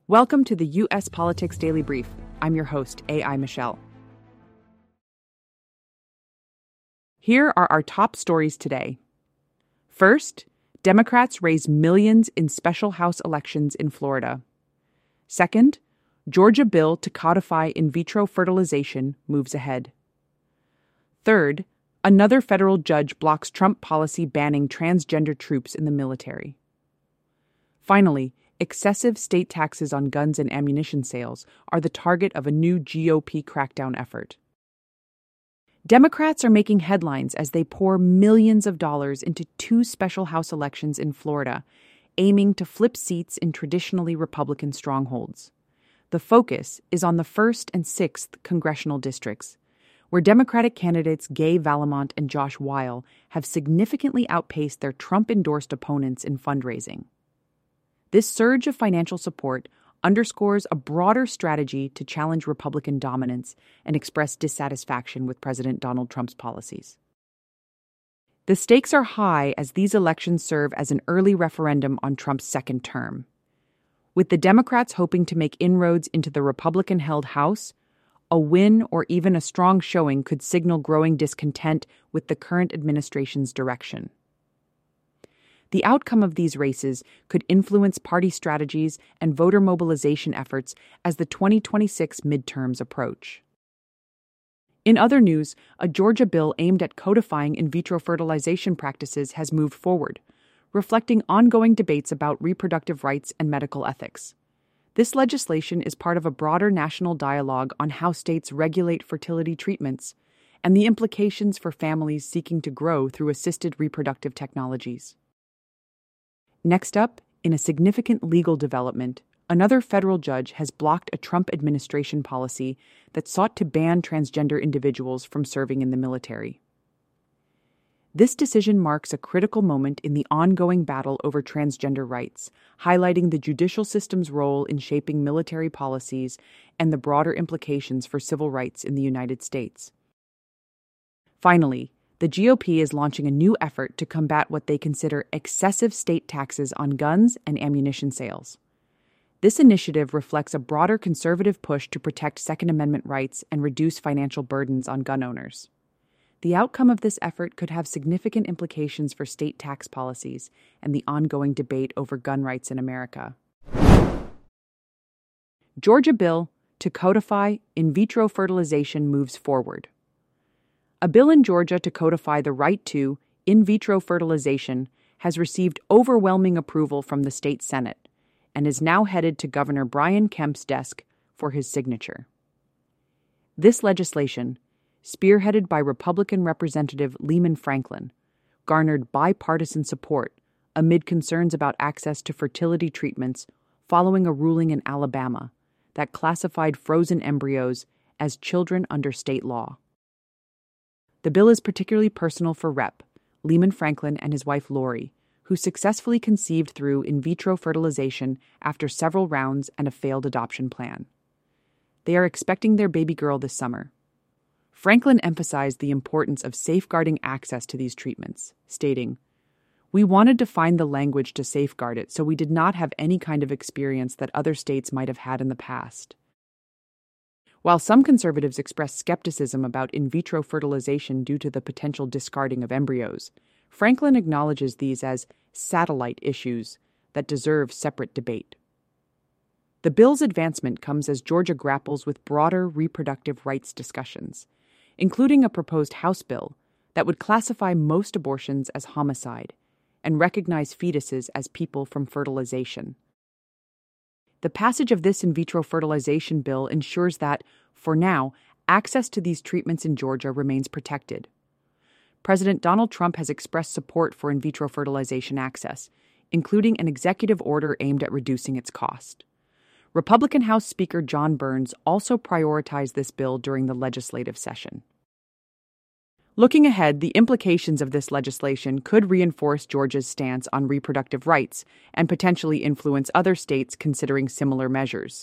Welcome to the U.S. Politics Daily Brief. I'm your host, A.I. Michelle. Here are our top stories today. First, Democrats raise millions in special House elections in Florida. Second, Georgia bill to codify in vitro fertilization moves ahead. Third, another federal judge blocks Trump policy banning transgender troops in the military. Finally, excessive state taxes on guns and ammunition sales are the target of a new GOP crackdown effort. Democrats are making headlines as they pour millions of dollars into two special House elections in Florida, aiming to flip seats in traditionally Republican strongholds. The focus is on the 1st and 6th congressional districts, where Democratic candidates Gay Vallimont and Josh Weil have significantly outpaced their Trump-endorsed opponents in fundraising. This surge of financial support underscores a broader strategy to challenge Republican dominance and express dissatisfaction with President Donald Trump's policies. The stakes are high as these elections serve as an early referendum on Trump's second term. With the Democrats hoping to make inroads into the Republican-held House, a win or even a strong showing could signal growing discontent with the current administration's direction. The outcome of these races could influence party strategies and voter mobilization efforts as the 2026 midterms approach. In other news, a Georgia bill aimed at codifying in vitro fertilization practices has moved forward, reflecting ongoing debates about reproductive rights and medical ethics. This legislation is part of a broader national dialogue on how states regulate fertility treatments and the implications for families seeking to grow through assisted reproductive technologies. Next up, in a significant legal development, another federal judge has blocked a Trump administration policy that sought to ban transgender individuals from serving in the military. This decision marks a critical moment in the ongoing battle over transgender rights, highlighting the judicial system's role in shaping military policies and the broader implications for civil rights in the United States. Finally, the GOP is launching a new effort to combat what they consider excessive state taxes on guns and ammunition sales. This initiative reflects a broader conservative push to protect Second Amendment rights and reduce financial burdens on gun owners. The outcome of this effort could have significant implications for state tax policies and the ongoing debate over gun rights in America. Georgia bill to codify in vitro fertilization moves forward. A bill in Georgia to codify the right to in vitro fertilization has received overwhelming approval from the state Senate and is now headed to Governor Brian Kemp's desk for his signature. This legislation, spearheaded by Republican Representative Lyman Franklin, garnered bipartisan support amid concerns about access to fertility treatments following a ruling in Alabama that classified frozen embryos as children under state law. The bill is particularly personal for Rep. Lyman Franklin and his wife Lori, who successfully conceived through in vitro fertilization after several rounds and a failed adoption plan. They are expecting their baby girl this summer. Franklin emphasized the importance of safeguarding access to these treatments, stating, "We wanted to find the language to safeguard it so we did not have any kind of experience that other states might have had in the past." While some conservatives express skepticism about in vitro fertilization due to the potential discarding of embryos, Franklin acknowledges these as satellite issues that deserve separate debate. The bill's advancement comes as Georgia grapples with broader reproductive rights discussions, including a proposed House bill that would classify most abortions as homicide and recognize fetuses as people from fertilization. The passage of this in vitro fertilization bill ensures that, for now, access to these treatments in Georgia remains protected. President Donald Trump has expressed support for in vitro fertilization access, including an executive order aimed at reducing its cost. Republican House Speaker John Burns also prioritized this bill during the legislative session. Looking ahead, the implications of this legislation could reinforce Georgia's stance on reproductive rights and potentially influence other states considering similar measures.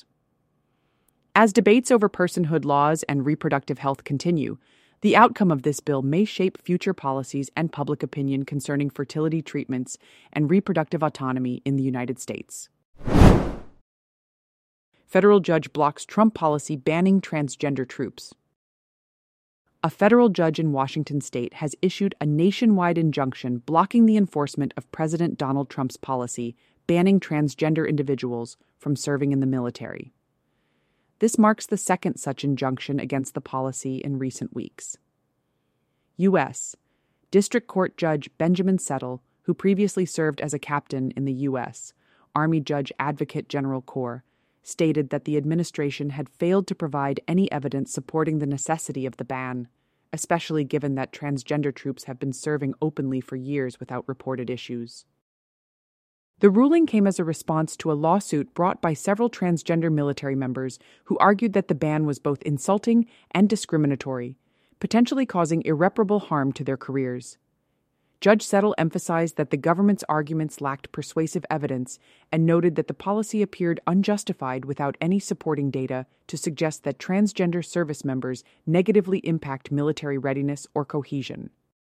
As debates over personhood laws and reproductive health continue, the outcome of this bill may shape future policies and public opinion concerning fertility treatments and reproductive autonomy in the United States. Federal judge blocks Trump policy banning transgender troops. A federal judge in Washington state has issued a nationwide injunction blocking the enforcement of President Donald Trump's policy banning transgender individuals from serving in the military. This marks the second such injunction against the policy in recent weeks. U.S. District Court Judge Benjamin Settle, who previously served as a captain in the U.S. Army Judge Advocate General Corps, stated that the administration had failed to provide any evidence supporting the necessity of the ban, especially given that transgender troops have been serving openly for years without reported issues. The ruling came as a response to a lawsuit brought by several transgender military members who argued that the ban was both insulting and discriminatory, potentially causing irreparable harm to their careers. Judge Settle emphasized that the government's arguments lacked persuasive evidence and noted that the policy appeared unjustified without any supporting data to suggest that transgender service members negatively impact military readiness or cohesion.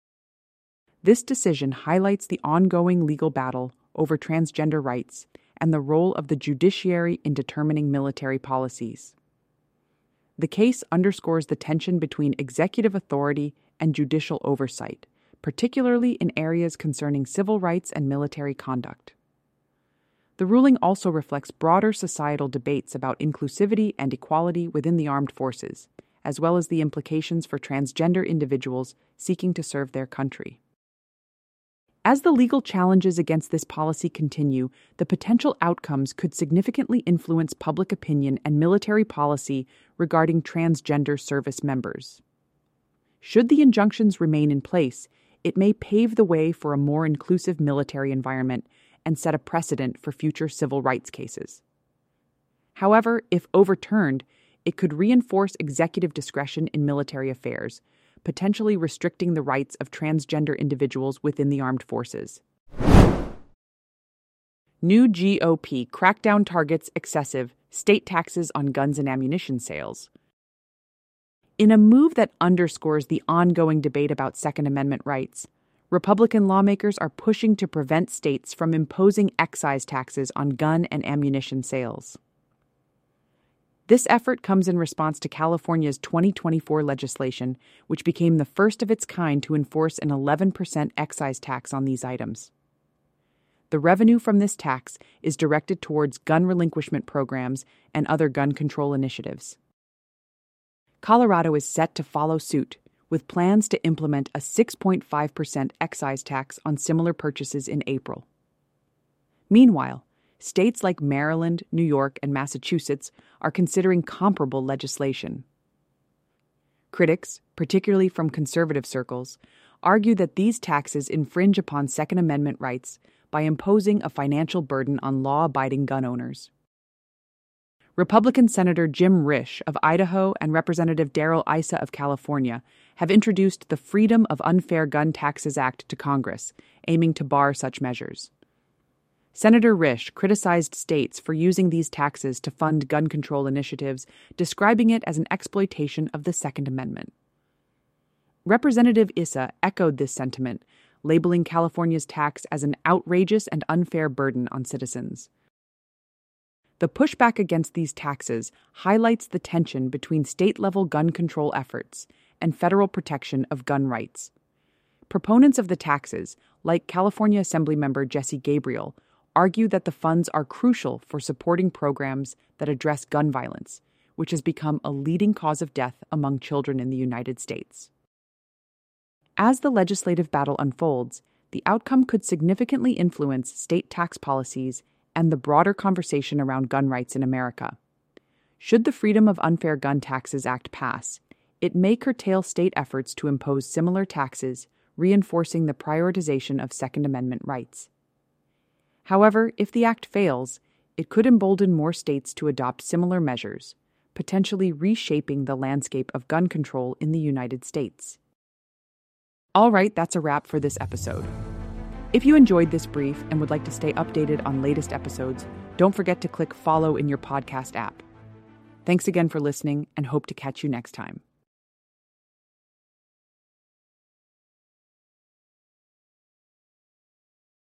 This decision highlights the ongoing legal battle over transgender rights and the role of the judiciary in determining military policies. The case underscores the tension between executive authority and judicial oversight, particularly in areas concerning civil rights and military conduct. The ruling also reflects broader societal debates about inclusivity and equality within the armed forces, as well as the implications for transgender individuals seeking to serve their country. As the legal challenges against this policy continue, the potential outcomes could significantly influence public opinion and military policy regarding transgender service members. Should the injunctions remain in place, it may pave the way for a more inclusive military environment and set a precedent for future civil rights cases. However, if overturned, it could reinforce executive discretion in military affairs, potentially restricting the rights of transgender individuals within the armed forces. New GOP crackdown targets excessive state taxes on guns and ammunition sales. In a move that underscores the ongoing debate about Second Amendment rights, Republican lawmakers are pushing to prevent states from imposing excise taxes on gun and ammunition sales. This effort comes in response to California's 2024 legislation, which became the first of its kind to enforce an 11% excise tax on these items. The revenue from this tax is directed towards gun relinquishment programs and other gun control initiatives. Colorado is set to follow suit, with plans to implement a 6.5% excise tax on similar purchases in April. Meanwhile, states like Maryland, New York, and Massachusetts are considering comparable legislation. Critics, particularly from conservative circles, argue that these taxes infringe upon Second Amendment rights by imposing a financial burden on law-abiding gun owners. Republican Senator Jim Risch of Idaho and Representative Darrell Issa of California have introduced the Freedom of Unfair Gun Taxes Act to Congress, aiming to bar such measures. Senator Risch criticized states for using these taxes to fund gun control initiatives, describing it as an exploitation of the Second Amendment. Representative Issa echoed this sentiment, labeling California's tax as an outrageous and unfair burden on citizens. The pushback against these taxes highlights the tension between state-level gun control efforts and federal protection of gun rights. Proponents of the taxes, like California Assemblymember Jesse Gabriel, argue that the funds are crucial for supporting programs that address gun violence, which has become a leading cause of death among children in the United States. As the legislative battle unfolds, the outcome could significantly influence state tax policies and the broader conversation around gun rights in America. Should the Freedom of Unfair Gun Taxes Act pass, it may curtail state efforts to impose similar taxes, reinforcing the prioritization of Second Amendment rights. However, if the act fails, it could embolden more states to adopt similar measures, potentially reshaping the landscape of gun control in the United States. All right, that's a wrap for this episode. If you enjoyed this brief and would like to stay updated on latest episodes, don't forget to click follow in your podcast app. Thanks again for listening and hope to catch you next time.